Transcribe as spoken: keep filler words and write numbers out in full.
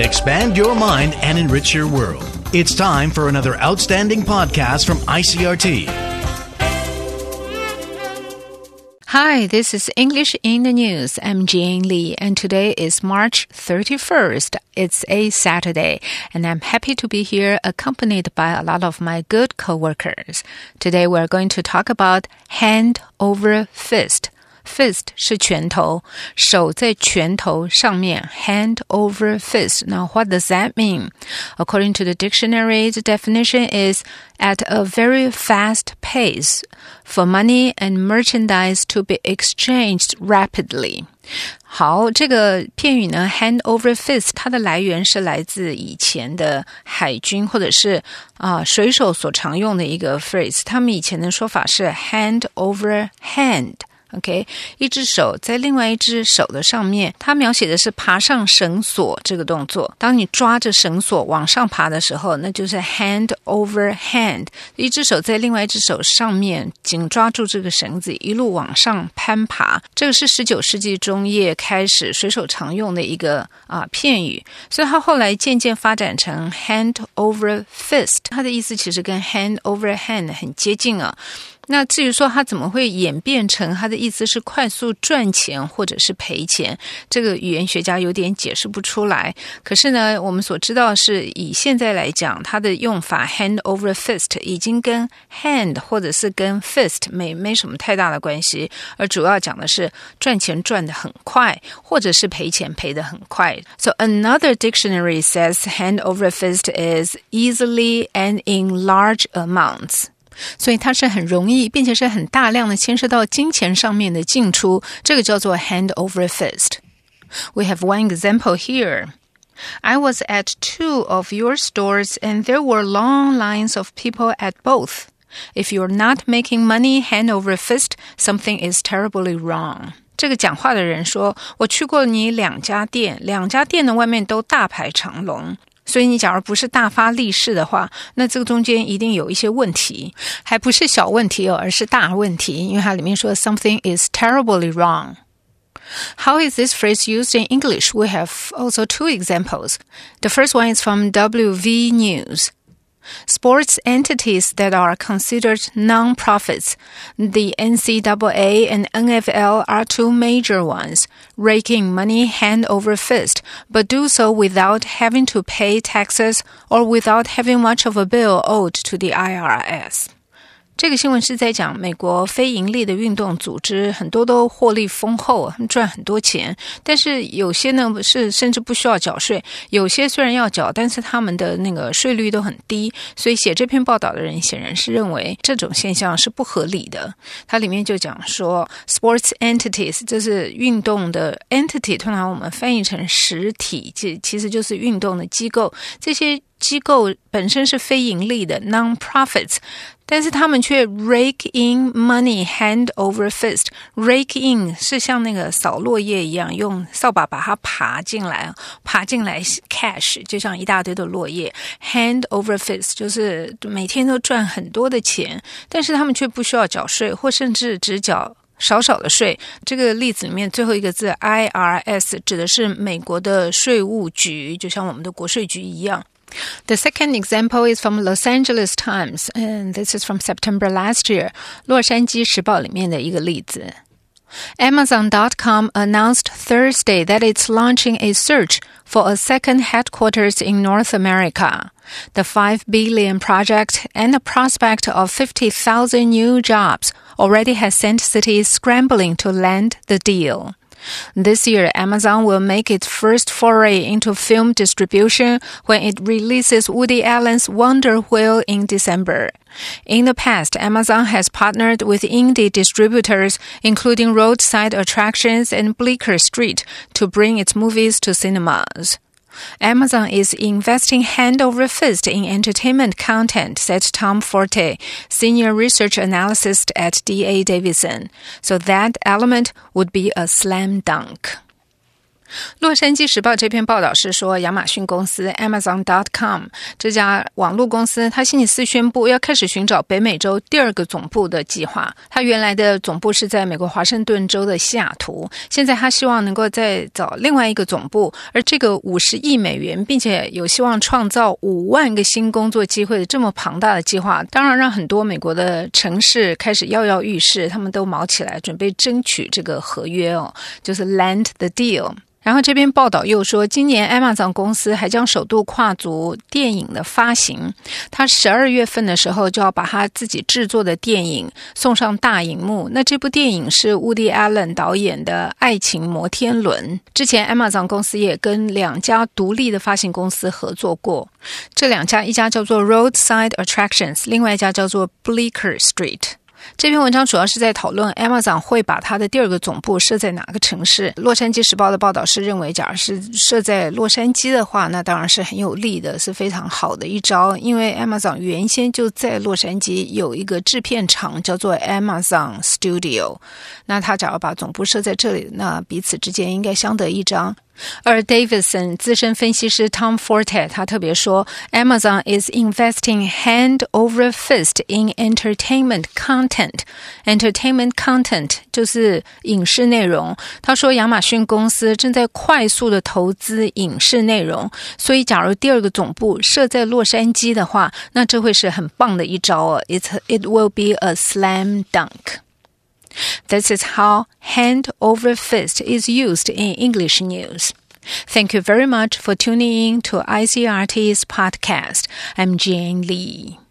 Expand your mind and enrich your world. It's time for another outstanding podcast from I C R T. Hi, this is English in the News. I'm Jane Lee, and today is March thirty-first. It's a Saturday, and I'm happy to be here accompanied by a lot of my good coworkers. Today we're going to talk about hand over fist.Fist 是拳头，手在拳头上面 hand over fist. Now, what does that mean? According to the dictionary, the definition is at a very fast pace for money and merchandise to be exchanged rapidly. 好，这个片语呢 hand over fist 它的来源是来自以前的海军或者是啊、呃、水手所常用的一个 phrase. 他们以前的说法是 hand over hand.OK， 一只手在另外一只手的上面，它描写的是爬上绳索这个动作。当你抓着绳索往上爬的时候，那就是 hand over hand， 一只手在另外一只手上面紧抓住这个绳子，一路往上攀爬。这个是十九世纪中叶开始水手常用的一个啊片语，所以它后来渐渐发展成 hand over fist， 它的意思其实跟 hand over hand 很接近啊。那至于说它怎么会演变成它的意思是快速赚钱或者是赔钱，这个语言学家有点解释不出来。可是呢，我们所知道是以现在来讲，它的用法 hand over fist 已经跟 hand 或者是跟 fist 没没什么太大的关系，而主要讲的是赚钱赚得很快，或者是赔钱赔得很快。So another dictionary says hand over fist is easily and in large amounts.所以它是很容易并且是很大量的牵涉到金钱上面的进出，这个叫做 hand over fist. We have one example here. I was at two of your stores and there were long lines of people at both. If you're not making money hand over fist, something is terribly wrong.这个讲话的人说，我去过你两家店，两家店的外面都大排长龙。所以你假如不是大发利市的话，那这个中间一定有一些问题，还不是小问题哦，而是大问题，因为它里面说 something is terribly wrong. How is this phrase used in English? We have also two examples. The first one is from W V News.Sports entities that are considered non-profits, the N C double A and N F L are two major ones, raking money hand over fist, but do so without having to pay taxes or without having much of a bill owed to the I R S.这个新闻是在讲美国非盈利的运动组织很多都获利丰厚，赚很多钱，但是有些呢是甚至不需要缴税，有些虽然要缴，但是他们的那个税率都很低，所以写这篇报道的人显然是认为这种现象是不合理的。它里面就讲说 sports entities 这是运动的 entity， 通常我们翻译成实体，其实就是运动的机构，这些机构本身是非盈利的 non-profits， 但是他们却 rake in money hand over fist. Rake in 是像那个扫落叶一样，用扫把把它爬进来，爬进来 cash 就像一大堆的落叶。hand over fist 就是每天都赚很多的钱，但是他们却不需要缴税，或甚至只缴少少的税。这个例子里面最后一个字 I R S 指的是美国的税务局，就像我们的国税局一样。The second example is from Los Angeles Times, and this is from September last year. 洛杉矶时报里面的一个例子。Amazon dot com announced Thursday that it's launching a search for a second headquarters in North America. The five billion dollars project and the prospect of fifty thousand new jobs already has sent cities scrambling to land the deal.This year, Amazon will make its first foray into film distribution when it releases Woody Allen's Wonder Wheel in December. In the past, Amazon has partnered with indie distributors, including Roadside Attractions and Bleecker Street, to bring its movies to cinemas.Amazon is investing hand over fist in entertainment content, said Tom Forte, senior research analyst at D A Davidson. So that element would be a slam dunk. 洛杉矶时报这篇报道是说，亚马逊公司 Amazon dot com 这家网络公司，它星期四宣布要开始寻找北美洲第二个总部的计划。它原来的总部是在美国华盛顿州的西雅图，现在它希望能够再找另外一个总部，而这个五十亿美元，并且有希望创造五万个新工作机会的这么庞大的计划，当然让很多美国的城市开始跃跃欲试，他们都卯起来准备争取这个合约哦，就是 land the deal。然后这篇报道又说，今年 Amazon 公司还将首度跨足电影的发行，它十二月份的时候就要把它自己制作的电影送上大荧幕。那这部电影是 Woody Allen 导演的《爱情摩天轮》。之前 Amazon 公司也跟两家独立的发行公司合作过，这两家一家叫做 Roadside Attractions， 另外一家叫做 Bleecker Street。这篇文章主要是在讨论 Amazon 会把它的第二个总部设在哪个城市。洛杉矶时报的报道是认为，假如是设在洛杉矶的话，那当然是很有利的，是非常好的一招，因为 Amazon 原先就在洛杉矶有一个制片厂叫做 Amazon Studio， 那他假如把总部设在这里，那彼此之间应该相得益彰。而 Davidson 资深分析师 Tom Forte 他特别说， Amazon is investing hand over fist in entertainment content. Entertainment content 就是影视内容。他说亚马逊公司正在快速的投资影视内容，所以假如第二个总部设在洛杉矶的话，那这会是很棒的一招哦。 It, it will be a slam dunk.This is how hand over fist is used in English news. Thank you very much for tuning in to I C R T's podcast. I'm Jane Lee.